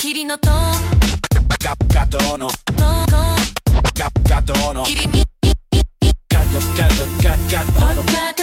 霧のとガトのガトの霧にガトの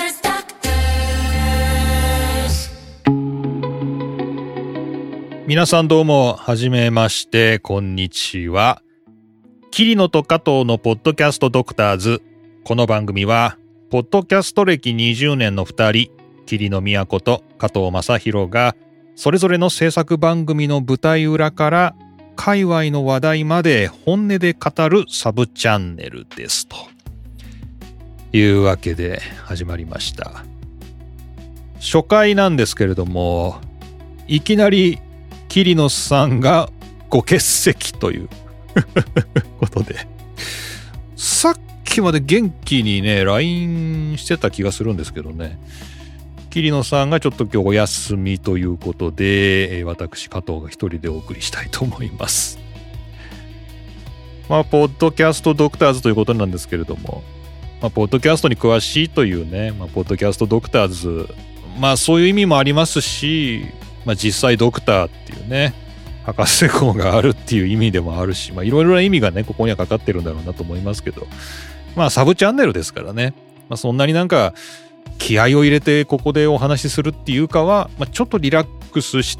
皆さんどうもはじめまして、こんにちは。桐野と加藤のポッドキャストドクターズ。この番組はポッドキャスト歴20年の2人、桐野都と加藤正宏がそれぞれの制作番組の舞台裏から界隈の話題まで本音で語るサブチャンネルですというわけで始まりました。初回なんですけれども、いきなり桐野さんがご欠席ということで、さっきまで元気にね LINE してた気がするんですけどね、桐野さんがちょっと今日お休みということで、私加藤が一人でお送りしたいと思います。ポッドキャストドクターズということなんですけれども、ポッドキャストに詳しいというね、ポッドキャストドクターズ、そういう意味もありますし、実際ドクターっていうね博士号があるっていう意味でもあるし、いろいろな意味がねここにはかかってるんだろうなと思いますけど、サブチャンネルですからね、そんなになんか気合を入れてここでお話しするっていうかは、ちょっとリラックスして、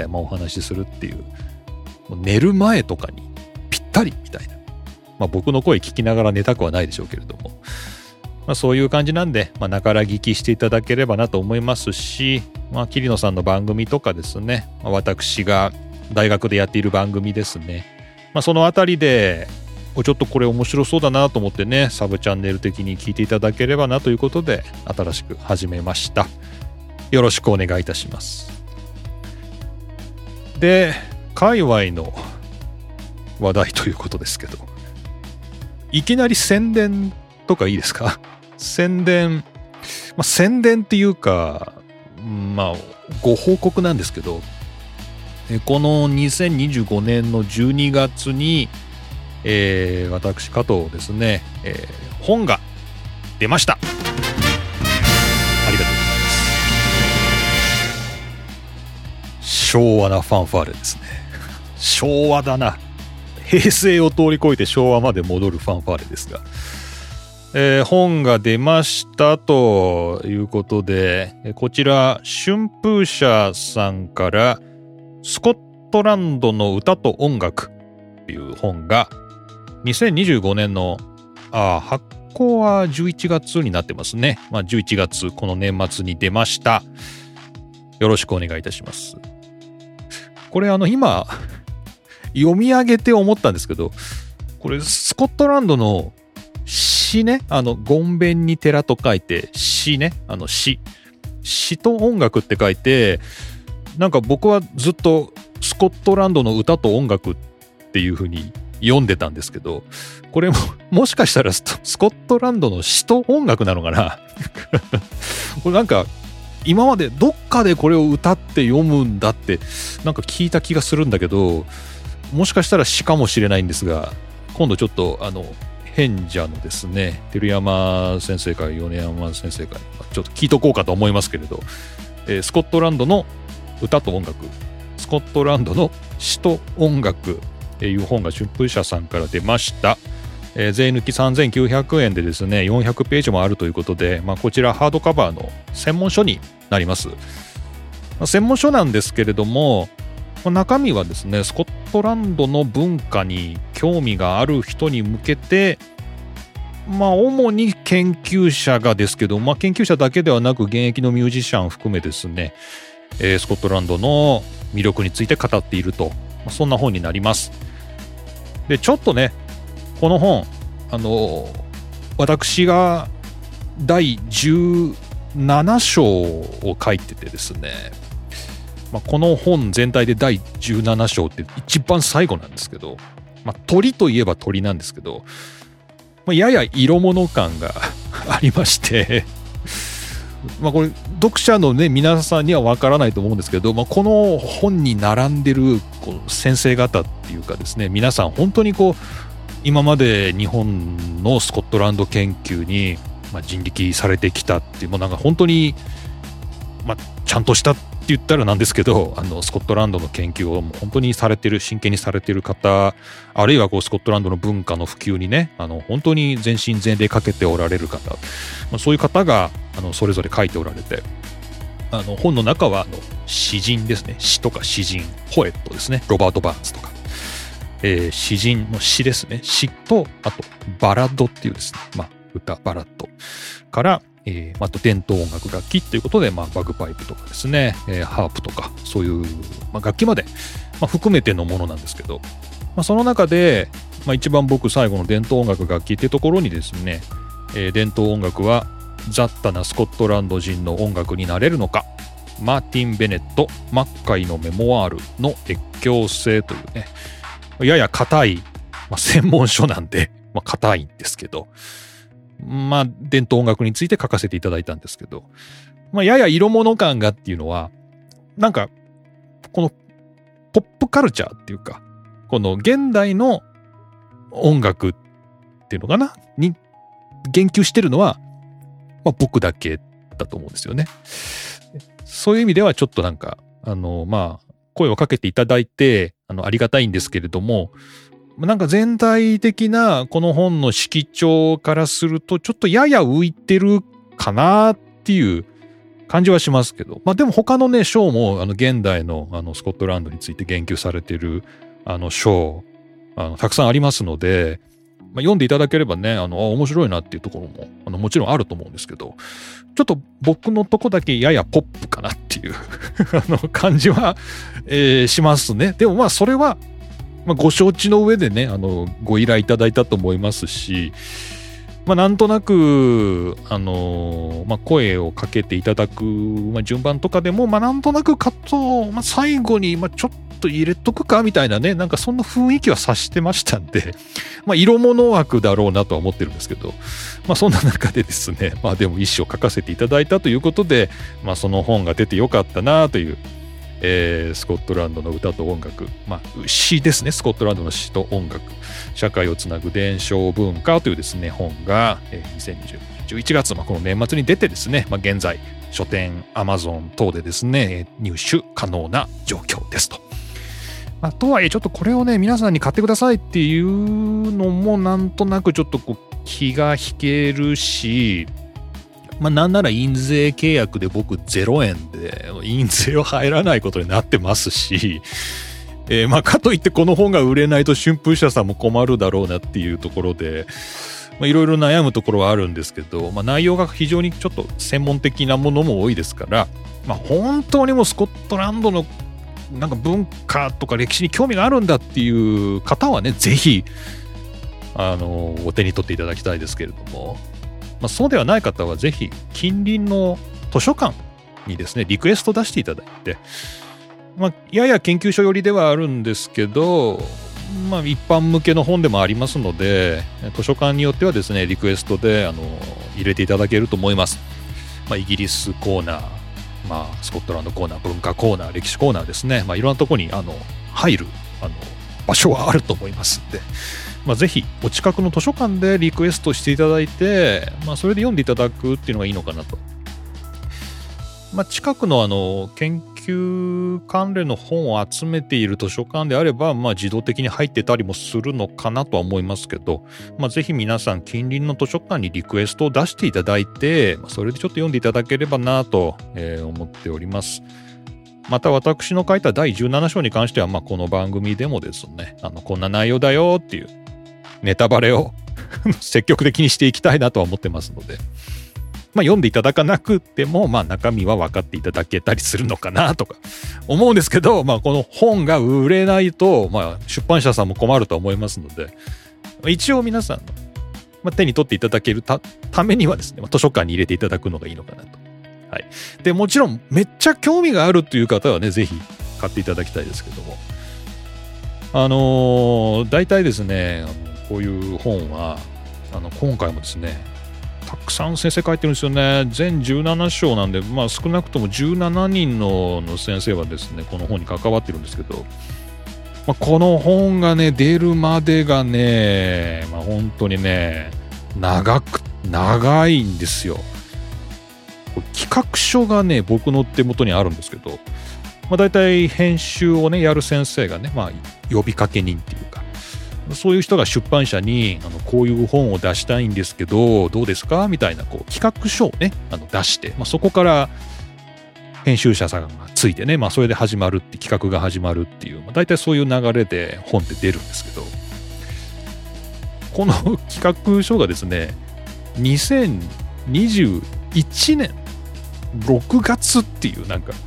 お話しするっていう、寝る前とかにぴったりみたいな、僕の声聞きながら寝たくはないでしょうけれども、そういう感じなんで、なから聞きしていただければなと思いますし、桐野さんの番組とかですね、私が大学でやっている番組ですね、そのあたりでちょっとこれ面白そうだなと思ってね、サブチャンネル的に聞いていただければなということで新しく始めました。よろしくお願いいたします。で、界隈の話題ということですけど、いきなり宣伝とかいいですか？宣伝、宣伝っていうか、ご報告なんですけど、この2025年の12月に、私加藤ですね、本が出ました。ありがとうございます。昭和なファンファーレですね。昭和だな。平成を通り越えて昭和まで戻るファンファーレですが、本が出ましたということで、こちら春風社さんからスコットランドの歌と音楽という本が2025年の発行は11月になってますね。11月この年末に出ました。よろしくお願いいたします。これ今読み上げて思ったんですけど、これスコットランドの詩ね、ごんべんに寺と書いて詩ね、詩と音楽って書いて、なんか僕はずっとスコットランドの歌と音楽っていう風に読んでたんですけど、これもしかしたらスコットランドの詩と音楽なのかなこれなんか今までどっかでこれを歌って読むんだってなんか聞いた気がするんだけど、もしかしたら詩かもしれないんですが、今度ちょっと賢者のですね照山先生から米山先生からちょっと聞いとこうかと思いますけれど、スコットランドの歌と音楽、スコットランドの詩と音楽という本が春風社さんから出ました。税抜き3900円でですね400ページもあるということで、こちらハードカバーの専門書になります。専門書なんですけれども、中身はですねスコットランドの文化に興味がある人に向けて、主に研究者がですけど、研究者だけではなく現役のミュージシャン含めですね、スコットランドの魅力について語っていると、そんな本になります。で、ちょっとねこの本私が第17章を書いててですね、この本全体で第17章って一番最後なんですけど、鳥といえば鳥なんですけど、やや色物感がありましてこれ読者のね皆さんにはわからないと思うんですけど、この本に並んでる先生方っていうかですね、皆さん本当に今まで日本のスコットランド研究に人力されてきたっていう、なんか本当にちゃんとした言ったらなんですけど、スコットランドの研究を本当に真剣にされてる方、あるいはスコットランドの文化の普及にね、本当に全身全霊かけておられる方、そういう方が、それぞれ書いておられて、本の中は、詩人ですね。詩とか詩人、ポエットですね。ロバート・バーンズとか。詩人の詩ですね。詩と、あと、バラッドっていうですね。歌、バラッドから、あと伝統音楽楽器っていうことで、バグパイプとかですね、ハープとか、そういう、楽器まで、含めてのものなんですけど、その中で、一番僕最後の伝統音楽楽器っていうところにですね、伝統音楽は雑多なスコットランド人の音楽になれるのか、マーティン・ベネット、マッカイのメモワールの越境性というね、やや硬い、専門書なんで、硬いんですけど、伝統音楽について書かせていただいたんですけど、やや色物感がっていうのは、なんか、このポップカルチャーっていうか、この現代の音楽っていうのかなに言及してるのは、僕だけだと思うんですよね。そういう意味ではちょっとなんか、声をかけていただいて、ありがたいんですけれども、なんか全体的なこの本の色調からするとちょっとやや浮いてるかなっていう感じはしますけど、でも他のね章も現代のスコットランドについて言及されている章たくさんありますので、読んでいただければね面白いなっていうところももちろんあると思うんですけど、ちょっと僕のとこだけややポップかなっていう感じは、しますね。でもそれはご承知の上でね、ご依頼いただいたと思いますし、なんとなく、声をかけていただく、順番とかでも、なんとなくカットを、最後に、ちょっと入れとくかみたいなね、なんかそんな雰囲気は察してましたんで、色物枠だろうなとは思ってるんですけど、そんな中でですね、でも一章書かせていただいたということで、その本が出てよかったなという、スコットランドの歌と音楽、詩ですね。スコットランドの詩と音楽、社会をつなぐ伝承文化というですね本が、2020年11月、この年末に出てですね、現在書店アマゾン等でですね入手可能な状況ですと。とはいえちょっとこれをね皆さんに買ってくださいっていうのもなんとなくちょっと気が引けるし、なんなら印税契約で僕0円で印税は入らないことになってますし、かといってこの本が売れないと春風社さんも困るだろうなっていうところで、いろいろ悩むところはあるんですけど、内容が非常にちょっと専門的なものも多いですから、本当にもうスコットランドのなんか文化とか歴史に興味があるんだっていう方はね、ぜひお手に取っていただきたいですけれども、そうではない方はぜひ近隣の図書館にですねリクエスト出していただいて、やや研究所寄りではあるんですけど、一般向けの本でもありますので、図書館によってはですねリクエストで入れていただけると思います。イギリスコーナー、スコットランドコーナー、文化コーナー、歴史コーナーですね、いろんなところに入る場所はあると思いますんで、ぜひお近くの図書館でリクエストしていただいて、それで読んでいただくっていうのがいいのかなと。近くの研究関連の本を集めている図書館であれば、自動的に入ってたりもするのかなとは思いますけど、ぜひ皆さん近隣の図書館にリクエストを出していただいて、それでちょっと読んでいただければなと思っております。また私の書いた第17章に関しては、この番組でもですね、こんな内容だよっていうネタバレを積極的にしていきたいなとは思ってますので、読んでいただかなくても、中身は分かっていただけたりするのかなとか思うんですけど、この本が売れないと、出版社さんも困ると思いますので、一応皆さんの、手に取っていただける ためにはですね、図書館に入れていただくのがいいのかなと。はい。で、もちろんめっちゃ興味があるという方はね、ぜひ買っていただきたいですけども、大体ですね、こういう本は今回もですねたくさん先生書いてるんですよね。全17章なんで、少なくとも17人の先生はですねこの本に関わってるんですけど、この本がね出るまでがね、本当にね長いんですよ。企画書がね僕の手元にあるんですけど、 大体編集をねやる先生がね、呼びかけ人っていうか、そういう人が出版社にこういう本を出したいんですけどどうですかみたいな企画書をね出して、そこから編集者さんがついてね、それで始まるって企画が始まるっていう、大体そういう流れで本って出るんですけど、この企画書がですね2021年6月っていう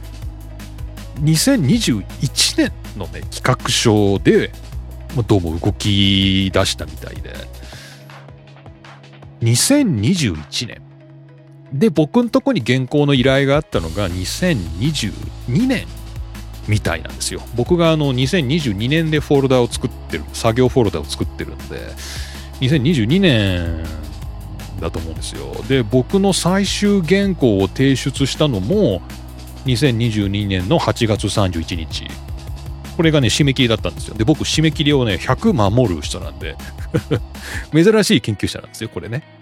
2021年のね企画書でどうも動き出したみたいで、2021年で僕のとこに原稿の依頼があったのが2022年みたいなんですよ。僕が2022年でフォルダを作ってる、作業フォルダを作ってるんで2022年だと思うんですよ。で僕の最終原稿を提出したのも2022年の8月31日、これがね締め切りだったんですよ。で僕締め切りをね100守る人なんで珍しい研究者なんですよこれね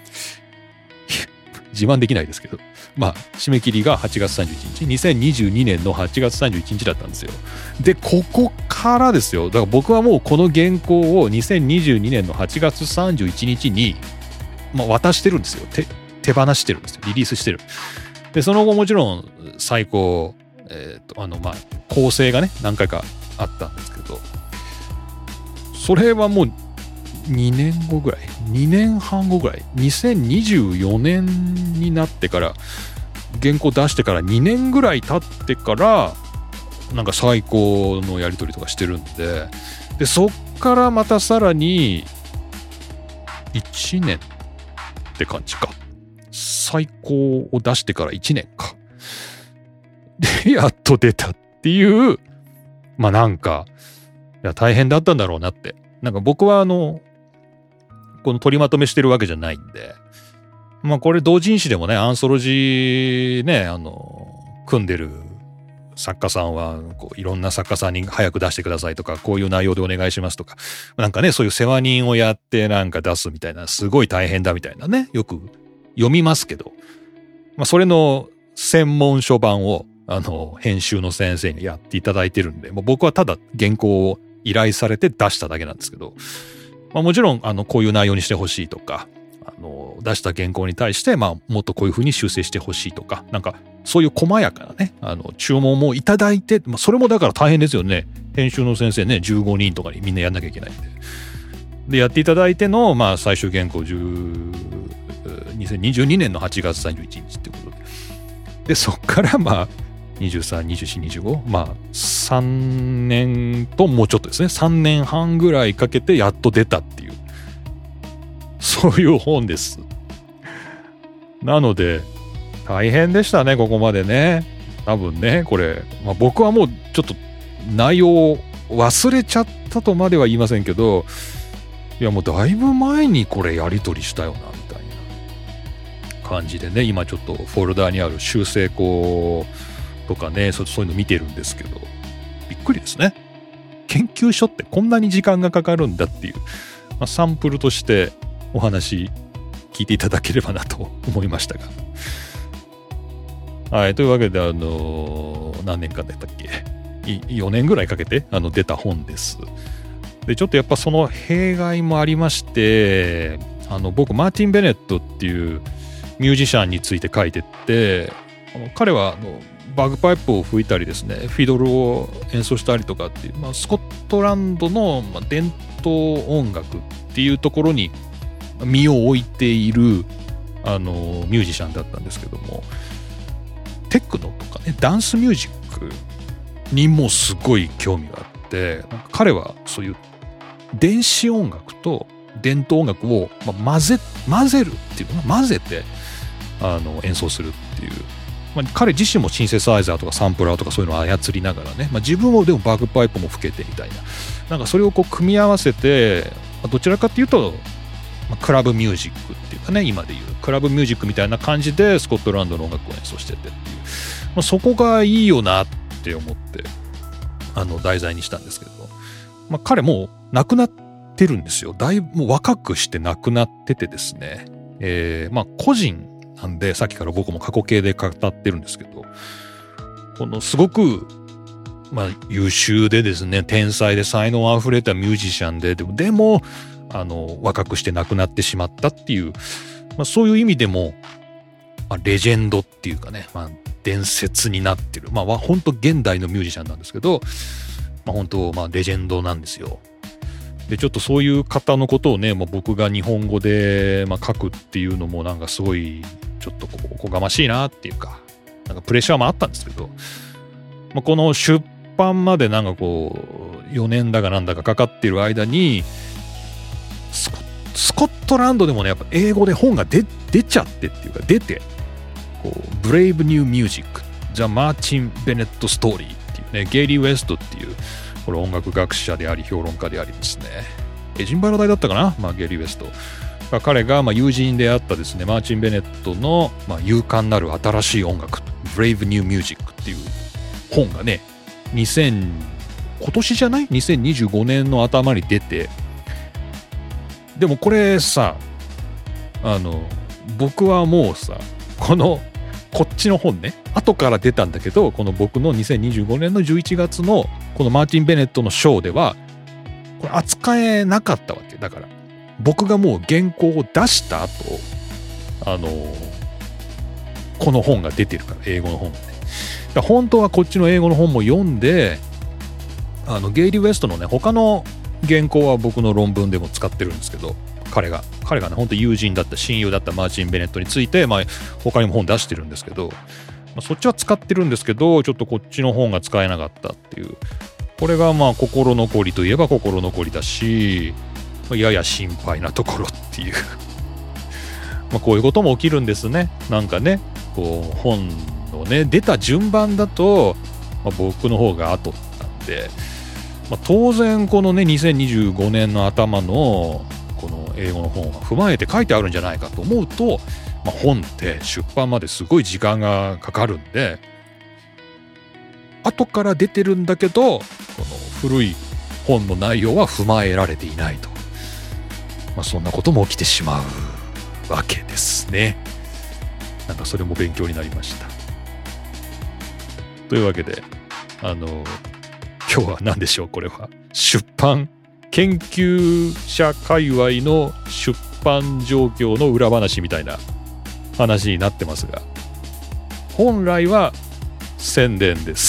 自慢できないですけど、締め切りが8月31日2022年の8月31日だったんですよ。でここからですよ。だから僕はもうこの原稿を2022年の8月31日に、渡してるんですよ。手放してるんですよ。リリースしてる。でその後もちろん再考構成がね何回かあったんですけど、それはもう2年後ぐらい2年半後ぐらい2024年になってから原稿出してから2年ぐらい経ってから再考のやり取りとかしてるんで、そっからまたさらに1年って感じか。再考を出してから1年かでやっと出たっていう、いや大変だったんだろうなって。僕はこの取りまとめしてるわけじゃないんで、これ同人誌でもねアンソロジーね組んでる作家さんはいろんな作家さんに早く出してくださいとか、こういう内容でお願いしますとか、そういう世話人をやって出すみたいな、すごい大変だみたいなねよく読みますけど、それの専門書版を編集の先生にやっていただいてるんで、僕はただ原稿を依頼されて出しただけなんですけど、もちろんこういう内容にしてほしいとか、出した原稿に対してもっとこういう風に修正してほしいとか、そういう細やかなね注文もいただいて、それもだから大変ですよね。編集の先生ね15人とかにみんなやんなきゃいけないんでやっていただいての最終原稿2022年の8月31日ってことで、そっから23、24、25、3年ともうちょっとですね、3年半ぐらいかけてやっと出たっていう、そういう本です。なので大変でしたねここまでね。多分ねこれ、僕はもうちょっと内容を忘れちゃったとまでは言いませんけど、いやもうだいぶ前にこれやり取りしたよなみたいな感じでね、今ちょっとフォルダにある修正項とかね、そういうの見てるんですけど、びっくりですね。研究所ってこんなに時間がかかるんだっていう、サンプルとしてお話聞いていただければなと思いましたが、はい、というわけで何年間だったっけ、4年ぐらいかけて出た本です。でちょっとやっぱその弊害もありまして、僕マーティン・ベネットっていうミュージシャンについて書いてって、彼はバグパイプを吹いたりですね、フィドルを演奏したりとかっていう、スコットランドの伝統音楽っていうところに身を置いているミュージシャンだったんですけども、テクノとかねダンスミュージックにもすごい興味があって、彼はそういう電子音楽と伝統音楽を混ぜるっていうの混ぜて演奏するっていう、彼自身もシンセサイザーとかサンプラーとかそういうのを操りながらね、自分もでもバグパイプも吹けてみたいな、それを組み合わせて、どちらかっていうと、クラブミュージックっていうかね、今でいうクラブミュージックみたいな感じでスコットランドの音楽を演奏しててっていう、そこがいいよなって思って題材にしたんですけど、彼もう亡くなってるんですよ。だいぶもう若くして亡くなっててですね、個人なんでさっきから僕も過去形で語ってるんですけど、このすごく優秀でですね、天才で才能あふれたミュージシャンで、でも若くして亡くなってしまったっていう、そういう意味でも、レジェンドっていうかね、伝説になってる。本当現代のミュージシャンなんですけど、本当、レジェンドなんですよ。で、ちょっとそういう方のことをね、僕が日本語で、書くっていうのもなんかすごい、ちょっとおこがましいなっていうか、なんかプレッシャーもあったんですけど、この出版までなんか4年だかなんだかかかっている間に、スコットランドでもね、やっぱ英語で本が出ちゃってっていうか、出て、Brave New Music The Martin Bennett Story っていうね、ゲイリー・ウェストっていう、これ音楽学者であり評論家でありですね、エジンバラ大だったかな、ゲイリー・ウェスト。彼が友人であったですね、マーチン・ベネットの勇敢なる新しい音楽、Brave New Music っていう本がね、今年じゃない ?2025 年の頭に出て、でもこれさ、僕はもうさ、こっちの本ね、後から出たんだけど、この僕の2025年の11月のこのマーティン・ベネットの章では、これ扱えなかったわけ。だから、僕がもう原稿を出した後、この本が出てるから、英語の本がね。本当はこっちの英語の本も読んで、ゲイリー・ウェストのね、他の原稿は僕の論文でも使ってるんですけど、彼がね、本当友人だった親友だったマーチン・ベネットについて、他にも本出してるんですけど、そっちは使ってるんですけど、ちょっとこっちの本が使えなかったっていう、これが心残りといえば心残りだし、やや心配なところっていうこういうことも起きるんですね。なんかね、本のね、出た順番だと、僕の方が後なんで、当然このね、2025年の頭のこの英語の本は踏まえて書いてあるんじゃないかと思うと、本って出版まですごい時間がかかるんで、後から出てるんだけど、この古い本の内容は踏まえられていないと。そんなことも起きてしまうわけですね。なんかそれも勉強になりました。というわけで、今日は何でしょう、これは。出版研究者界隈の出版状況の裏話みたいな話になってますが、本来は宣伝です。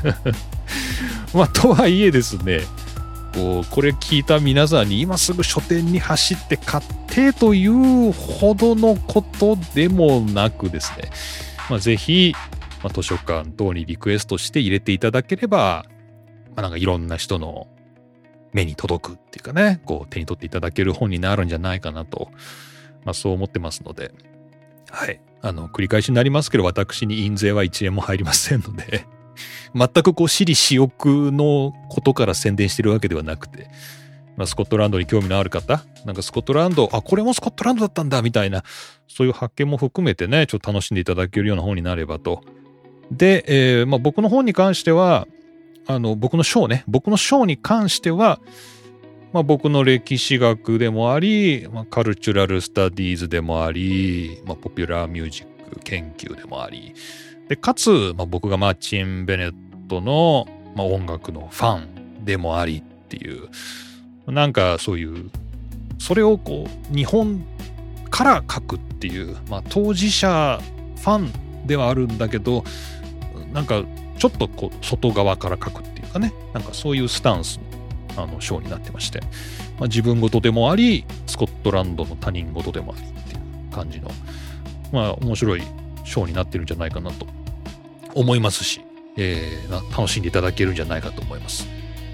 とはいえですね、これ聞いた皆さんに今すぐ書店に走って買ってというほどのことでもなくですね、ぜひ、図書館等にリクエストして入れていただければ、なんかいろんな人の目に届くっていうかね、手に取っていただける本になるんじゃないかなと、そう思ってますので、はい。繰り返しになりますけど、私に印税は1円も入りませんので、全く私利私欲のことから宣伝してるわけではなくて、スコットランドに興味のある方、なんかスコットランド、これもスコットランドだったんだみたいな、そういう発見も含めてね、ちょっと楽しんでいただけるような本になればと。で、僕の本に関しては、僕の章に関しては、僕の歴史学でもあり、カルチュラルスタディーズでもあり、ポピュラーミュージック研究でもあり、でかつ、僕がマーチン・ベネットの、音楽のファンでもありっていう、なんかそういう、それを日本から書くっていう、当事者ファンではあるんだけど、なんかちょっと外側から書くっていうかね、なんかそういうスタンスの章になってまして、自分事でもあり、スコットランドの他人事でもありっていう感じの、面白い章になってるんじゃないかなと思いますし、楽しんでいただけるんじゃないかと思います。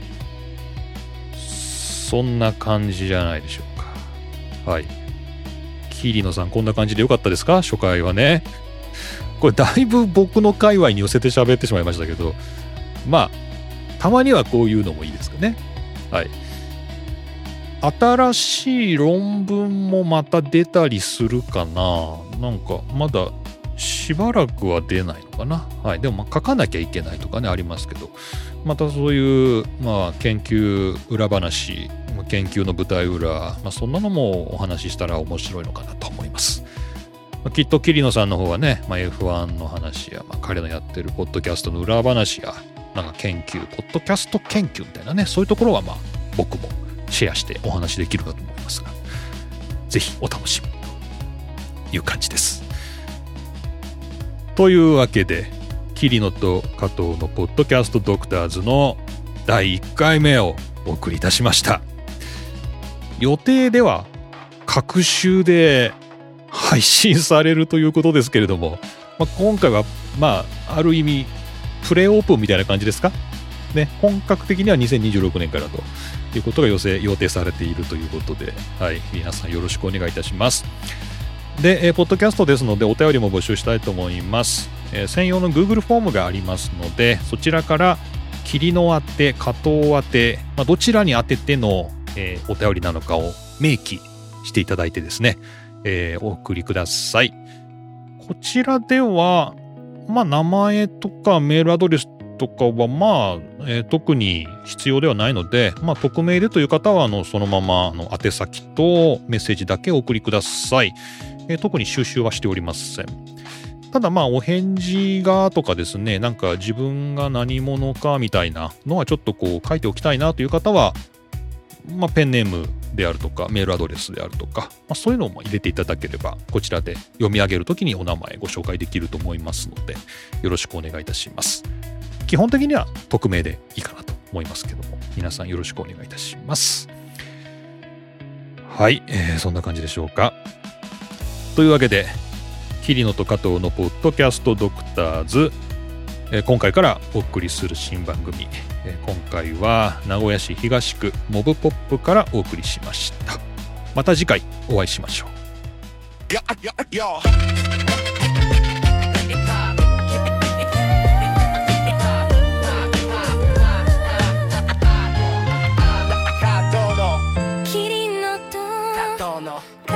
そんな感じじゃないでしょうか。はい。桐野さん、こんな感じでよかったですか？初回はね。これだいぶ僕の界隈に寄せて喋ってしまいましたけど、たまにはこういうのもいいですかね。はい。新しい論文もまた出たりするかな。なんかまだしばらくは出ないのかな。はい。でも書かなきゃいけないとかね、ありますけど、またそういう、研究裏話、研究の舞台裏、そんなのもお話ししたら面白いのかなと思います。きっと桐野さんの方はね、F1 の話や、彼のやってるポッドキャストの裏話や、 なんか研究、ポッドキャスト研究みたいなね、そういうところはまあ僕もシェアしてお話できるかと思いますが、ぜひお楽しみという感じです。というわけで、桐野と加藤のポッドキャストドクターズの第1回目をお送りいたしました。予定では各週で配信されるということですけれども、今回はある意味プレオープンみたいな感じですかね。本格的には2026年からということが予定されているということで、はい、皆さんよろしくお願いいたします。で、ポッドキャストですのでお便りも募集したいと思います。専用の Google フォームがありますので、そちらから桐野宛て、加藤宛て、どちらに当てての、お便りなのかを明記していただいてですね、お送りください。こちらでは、名前とかメールアドレスとかは特に必要ではないので、匿名でという方はそのまま宛先とメッセージだけお送りください。特に収集はしておりません。ただお返事がとかですね、なんか自分が何者かみたいなのはちょっとこう書いておきたいなという方は、ペンネームであるとかメールアドレスであるとか、そういうのも入れていただければこちらで読み上げるときにお名前ご紹介できると思いますので、よろしくお願いいたします。基本的には匿名でいいかなと思いますけども、皆さんよろしくお願いいたします。はい、そんな感じでしょうか。というわけで、桐野と加藤のポッドキャストドクターズ、今回からお送りする新番組、今回は名古屋市東区モブポップからお送りしました。また次回お会いしましょう。 桐野と加藤の